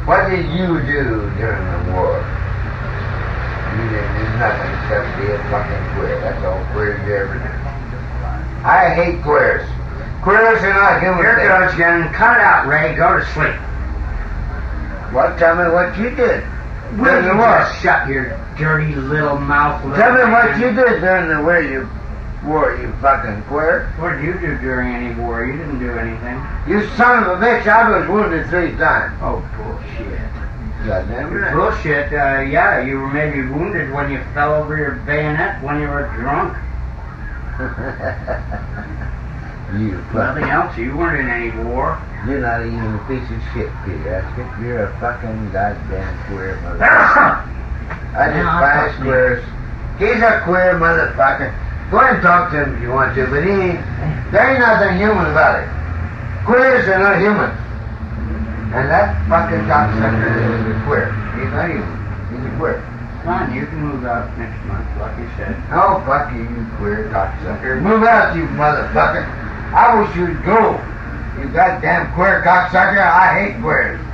What did you do during the war? You didn't do nothing except be a fucking queer. That's all queers you ever did. I hate queers. Queers are not human Here beings. goes again. Cut it out, Ray. Go to sleep. Well, tell me what you did. Will During you the war. just shut your dirty little mouth? Tell me what man? you did during the war, you fucking queer. What did you do during any war? You didn't do anything. You son of a bitch, I was wounded 3 times. Oh, bullshit. Goddamn right. Bullshit. Yeah, you were maybe wounded when you fell over your bayonet when you were drunk. You Nothing fucking... else. You weren't in any war. You're not even a piece of shit, Peter. You're a fucking goddamn queer motherfucker. I despise queers. He's a queer motherfucker. Go ahead and talk to him if you want to, but there ain't nothing human about it. Queers are not human. And that fucking cocksucker is a queer. He's not human. He's a queer. Come on, you can move out next month, like you said. Oh, fuck you, you queer cocksucker. Move out, you motherfucker. I wish you'd go. You goddamn queer cocksucker. I hate queers.